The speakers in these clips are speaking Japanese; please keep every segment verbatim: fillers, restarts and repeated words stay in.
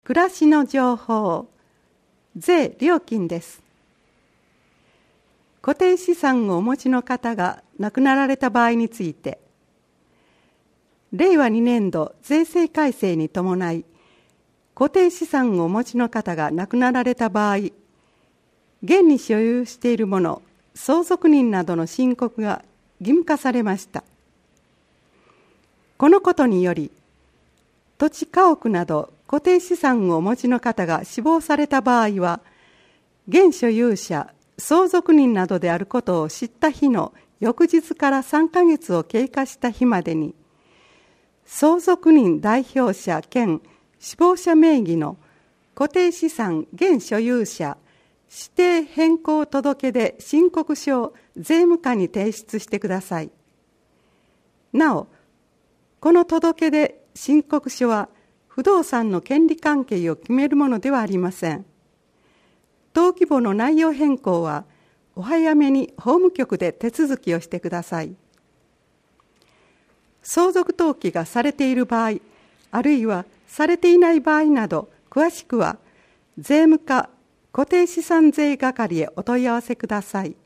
暮らしの情報、税料金です。固定資産をお持ちの方が亡くなられた場合について、れいわにねんど税制改正に伴い、固定資産をお持ちの方が亡くなられた場合、現に所有しているもの、相続人などの申告が義務化されました。このことにより、土地家屋など固定資産をお持ちの方が死亡された場合は、現所有者、相続人などであることを知った日の翌日からさんかげつを経過した日までに、相続人代表者兼死亡者名義の固定資産現所有者指定変更届で申告書を税務課に提出してください。なお、この届で申告書は不動産の権利関係を決めるものではありません。登記簿の内容変更はお早めに法務局で手続きをしてください。相続登記がされている場合、あるいはされていない場合など、詳しくは税務課固定資産税係へお問い合わせください。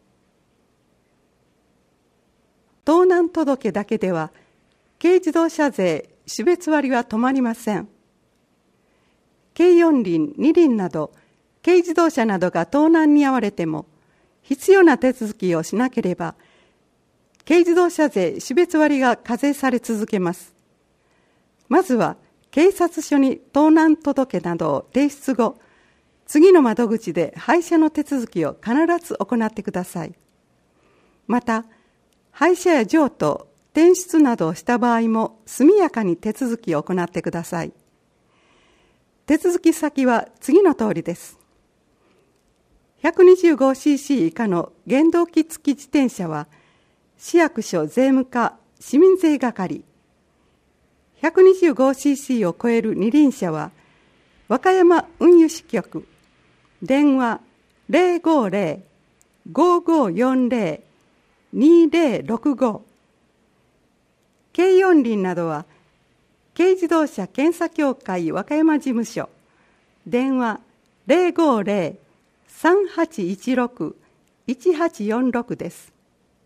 盗難届だけでは軽自動車税種別割は止まりません。軽四輪、二輪など軽自動車などが盗難に遭われても必要な手続きをしなければ軽自動車税種別割が課税され続けます。まずは警察署に盗難届などを提出後、次の窓口で廃車の手続きを必ず行ってください。また、廃車や譲渡、転出などをした場合も速やかに手続きを行ってください。手続き先は次の通りです。ひゃくにじゅうごシーシー 以下の原動機付き自転車は、市役所税務課市民税係、ひゃくにじゅうごシーシー を超える二輪車は、和歌山運輸支局、電話 ゼロごゼロ ごごよんゼロ にゼロろくご、軽四輪などは、軽自動車検査協会和歌山事務所、電話 ゼロごゼロ さんはちいちろく いちはちよんろく です。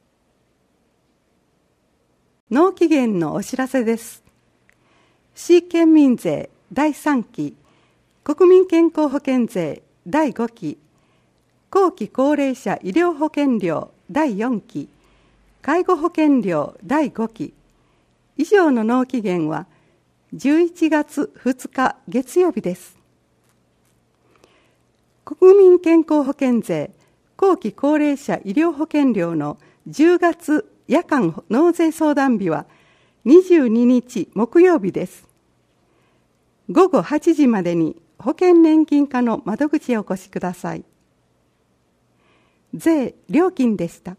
納期限のお知らせです。市県民税だいさんき、国民健康保険税だいごき、後期高齢者医療保険料だいよんき、介護保険料だいごき、以上の納期限はじゅういちがつふつか月曜日です。国民健康保険税後期高齢者医療保険料のじゅうがつ夜間納税相談日はにじゅうににち木曜日です。ごごはちじまでに保険年金課の窓口へお越しください。税料金でした。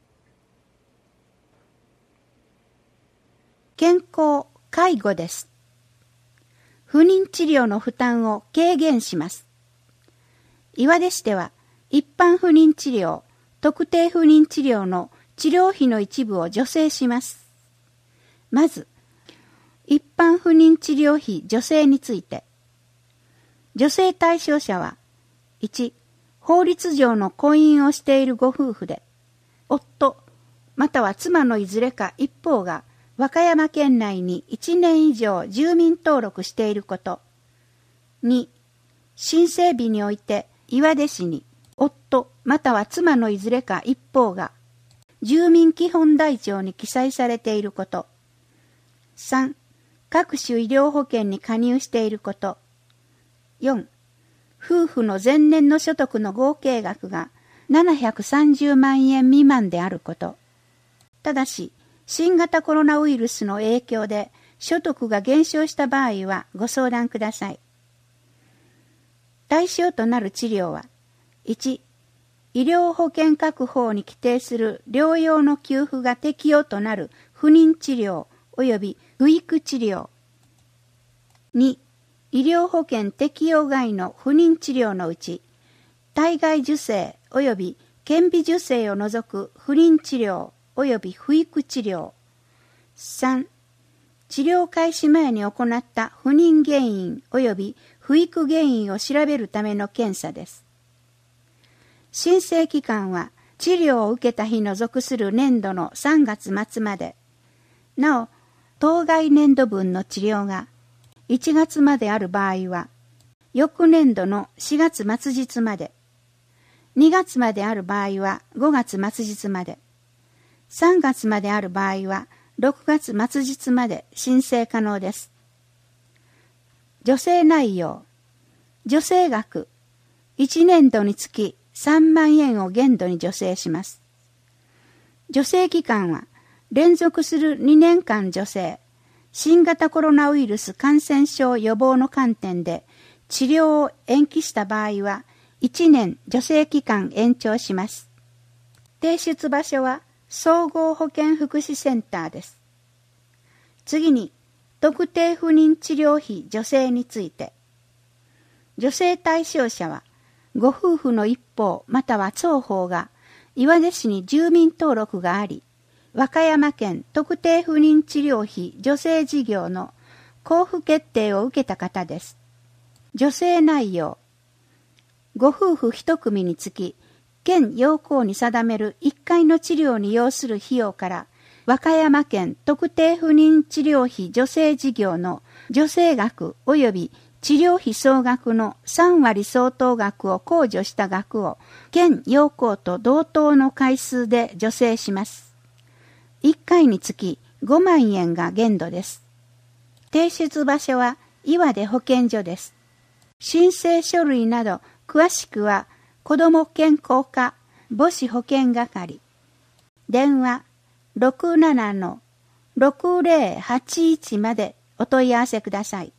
健康・介護です。不妊治療の負担を軽減します。岩出市では一般不妊治療、特定不妊治療の治療費の一部を助成します。まず、一般不妊治療費助成について。助成対象者は、いち、法律上の婚姻をしているご夫婦で、夫、または妻のいずれか一方が、和歌山県内にいちねん以上住民登録していること。に、申請日において岩出市に夫または妻のいずれか一方が住民基本台帳に記載されていること。さん、各種医療保険に加入していること。よん、夫婦の前年の所得の合計額がななひゃくさんじゅうまんえん未満であること。ただし、新型コロナウイルスの影響で所得が減少した場合はご相談ください。対象となる治療は、いち、医療保険各法に規定する療養の給付が適用となる不妊治療及び不育治療。に、医療保険適用外の不妊治療のうち、体外受精及び顕微授精を除く不妊治療及び不育治療。さん、治療開始前に行った不妊原因及び不育原因を調べるための検査です。申請期間は治療を受けた日の属する年度のさんがつ末まで、なお、当該年度分の治療がいちがつまである場合は、翌年度のしがつ末日まで、にがつまである場合はごがつ末日まで、さんがつまである場合はろくがつ末日まで申請可能です。助成内容、助成額、いちねんどにつきさんまんえんを限度に助成します。助成期間は連続するにねんかん助成、新型コロナウイルス感染症予防の観点で治療を延期した場合はいちねん助成期間延長します。提出場所は総合保健福祉センターです。次に、特定不妊治療費助成について。助成対象者は、ご夫婦の一方または双方が岩出市に住民登録があり、和歌山県特定不妊治療費助成事業の交付決定を受けた方です。助成内容、ご夫婦一組につき、県要項に定めるいっかいの治療に要する費用から、和歌山県特定不妊治療費助成事業の助成額及び治療費総額のさんわり相当額を控除した額を県要項と同等の回数で助成します。いっかいにつきごまんえんが限度です。提出場所は岩出保健所です。申請書類など詳しくは子ども健康課母子保健係。電話 ろくななのろくぜろはちいち までお問い合わせください。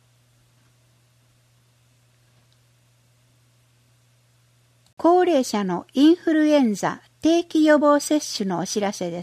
高齢者のインフルエンザ定期予防接種のお知らせです。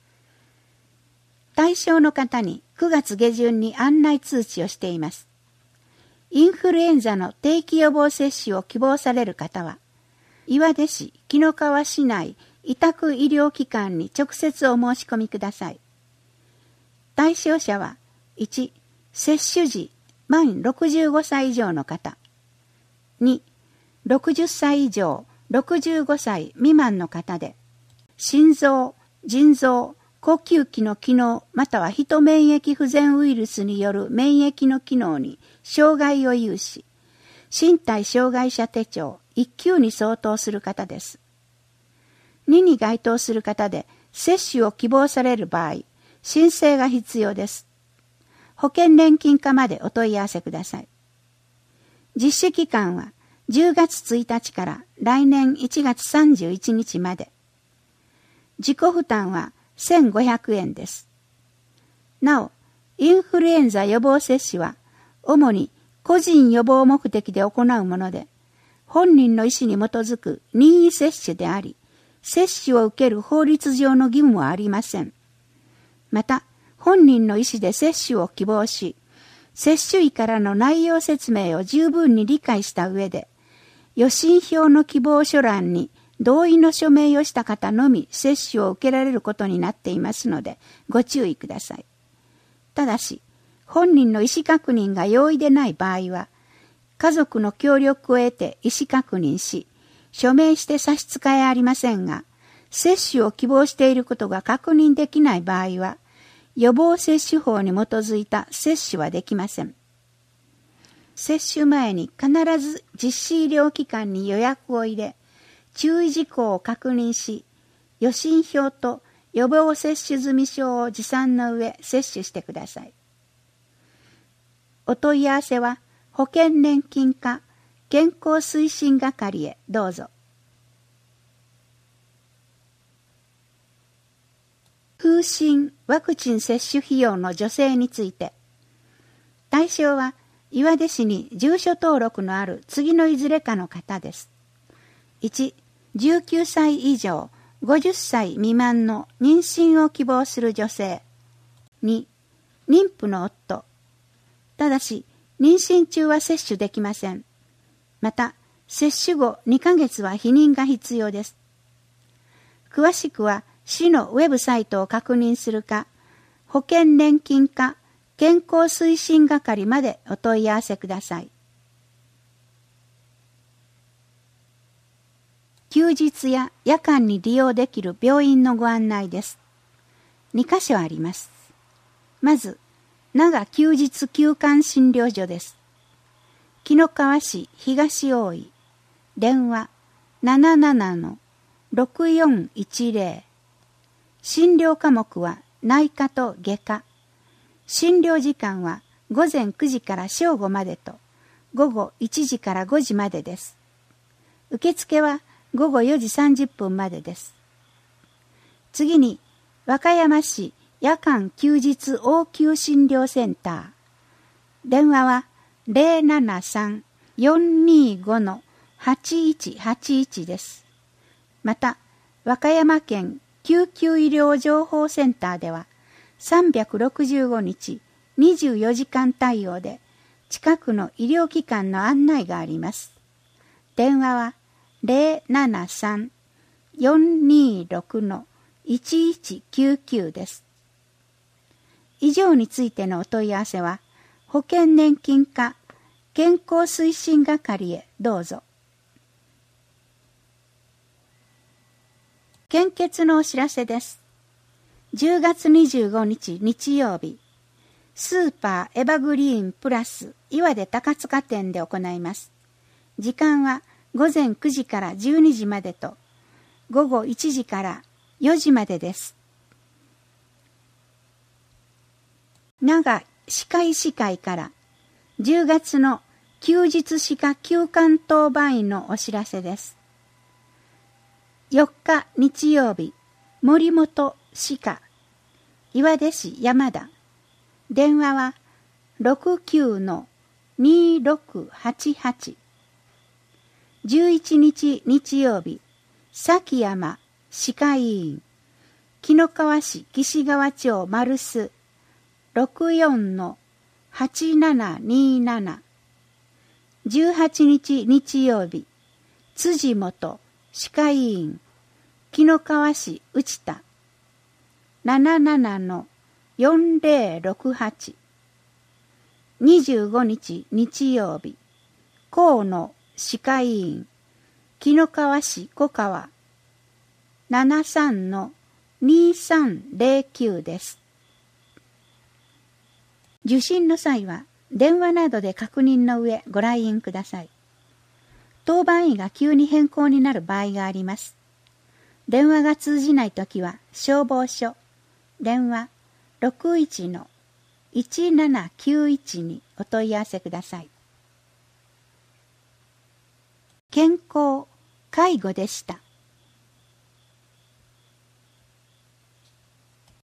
対象の方にくがつげじゅんに案内通知をしています。インフルエンザの定期予防接種を希望される方は、岩出市紀の川市内委託医療機関に直接お申し込みください。対象者は、いち、接種時満ろくじゅうごさい以上の方。に、ろくじゅっさい以上ろくじゅうごさい未満の方で、心臓、腎臓、呼吸器の機能またはヒト免疫不全ウイルスによる免疫の機能に障害を有し、身体障害者手帳いっきゅうに相当する方です。にに該当する方で接種を希望される場合、申請が必要です。保険年金課までお問い合わせください。実施期間はじゅうがつついたちから来年いちがつさんじゅういちにちまで。自己負担はせんごひゃくえんです。なお、インフルエンザ予防接種は主に個人予防目的で行うもので、本人の意思に基づく任意接種であり、接種を受ける法律上の義務はありません。また、本人の意思で接種を希望し、接種医からの内容説明を十分に理解した上で、予診票の希望書欄に同意の署名をした方のみ接種を受けられることになっていますので、ご注意ください。ただし、本人の意思確認が容易でない場合は、家族の協力を得て意思確認し、署名して差し支えありませんが、接種を希望していることが確認できない場合は、予防接種法に基づいた接種はできません。接種前に必ず実施医療機関に予約を入れ、注意事項を確認し、予診票と予防接種済証を持参の上接種してください。お問い合わせは保険年金課健康推進係へどうぞ。風疹ワクチン接種費用の助成について、対象は岩出市に住所登録のある次のいずれかの方です。いち、じゅうきゅうさい以上ごじゅっさい未満の妊娠を希望する女性。に、妊婦の夫。ただし、妊娠中は接種できません。また、接種後にかげつは避妊が必要です。詳しくは、市のウェブサイトを確認するか、保険年金課健康推進係までお問い合わせください。 休日や夜間に利用できる病院のご案内です。にかしょあります。まず、長休日休館診療所です。紀の川市東大井、電話 ななななのろくよんいちぜろ。診療科目は内科と外科。診療時間はごぜんくじから正午までと、ごごいちじからごじまでです。受付はごごよじさんじゅっぷんまでです。次に、和歌山市夜間休日応急診療センター。電話は ゼロななさんよんにごのはちいちはちいち です。また、和歌山県救急医療情報センターではさんびゃくろくじゅうごにちにじゅうよじかん対応で近くの医療機関の案内があります。電話は ゼロななさんよんにろくのいちいちきゅうきゅう です。以上についてのお問い合わせは保険年金課健康推進係へどうぞ。献血のお知らせです。じゅうがつにじゅうごにち日曜日、スーパーエバグリーンプラス岩出高塚店で行います。時間はごぜんくじからじゅうにじまでと、ごごいちじからよじまでです。長歯科医師会からじゅうがつの休日歯科休館当番員のお知らせです。よっか日曜日、森本歯科岩出市山田。電話は ろくきゅうのにろくはちはち。じゅういちにち日曜日、崎山歯科医院紀の川市岸川町丸須 ろくよんのはちななになな。じゅうはちにち日曜日、辻元歯科医院紀の川市内田 ななななのよんぜろろくはち。にじゅうごにち日曜日、河野歯科医院紀の川市小川 ななさんのにさんぜろきゅう です。受診の際は電話などで確認の上ご来院ください。当番医が急に変更になる場合があります。電話が通じないときは消防署電話 ろくいちのいちななきゅういち にお問い合わせください。健康介護でした。